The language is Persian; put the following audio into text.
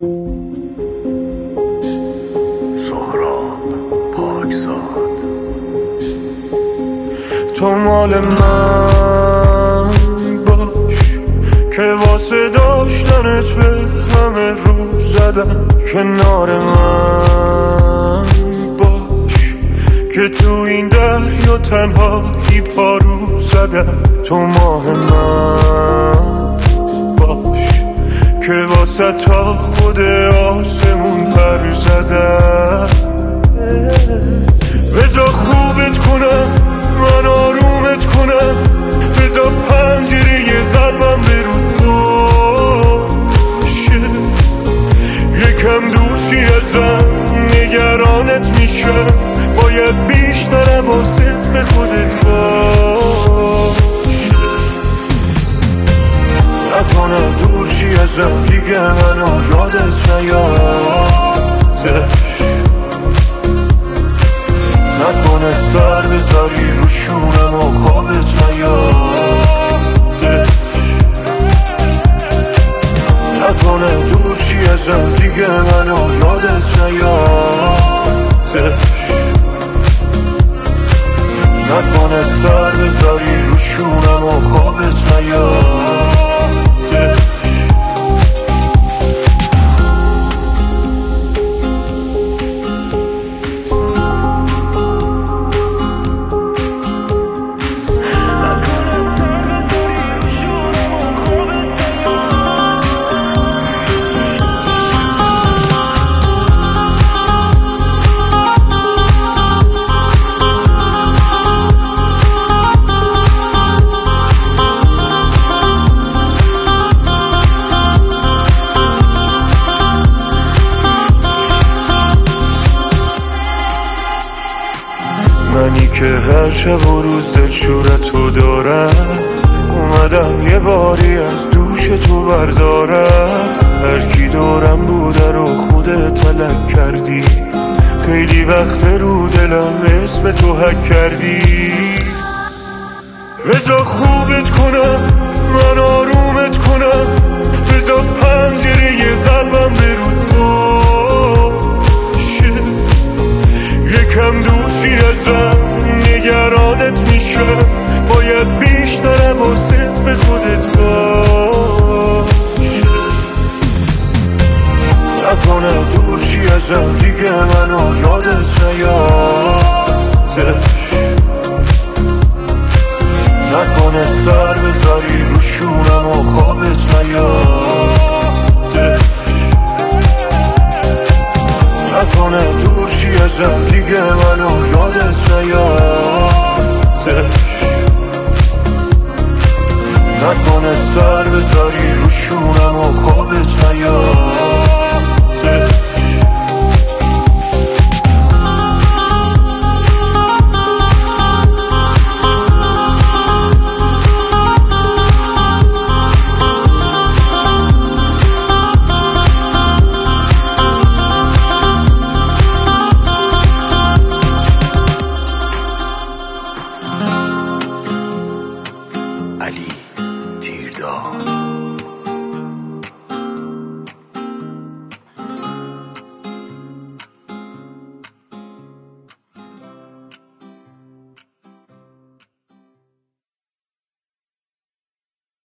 سهراب پاکزاد. تو مال من باش که واسه داشتنت به همه رو زدم. کنار من باش که تو این دریا تنهایی پارو زدم. تو ماه من باش که واسه تا خود آسمون پر زدم. بذار خوبت کنم، من آرومت کنم، بذار پنجره قلبم به رود باشه. یکم دوشی ازم نگرانت میشم، باید بیشتر حواست به خودت باشه. نکنه دوشی ازم دیگه منو یادت نیادش. نکنه سر بذاری رو شونم و خوابت نیادش. نکنه دوشی ازم دیگه منو یادت نیادش. نکنه سر بذاری رو شونم و خوابت نیادش. منی که هر شب و روز دلشورتو دارم، اومدم یه باری از دوش تو بردارم. هر کی دورم بوده رو خودت تلک کردی، خیلی وقت رو دلم اسم تو حک کردی. بذار خوبت کنم، من آرومت کنم، بذار پنجره قلبم به رود باشه. یکم دوشی ازم نگرانت میشم، باید بیشتر حواست به خودت باشه. نکنه دوشی ازم دیگه منو یادت نیادش. نکنه سر بذاری رو شونم و خوابت نیادش. نکنه دوشی ازم دیگه منو یادت نیادش. نکنه سر بذاری رو شونم و خوابت نیادش. علی تیرداد.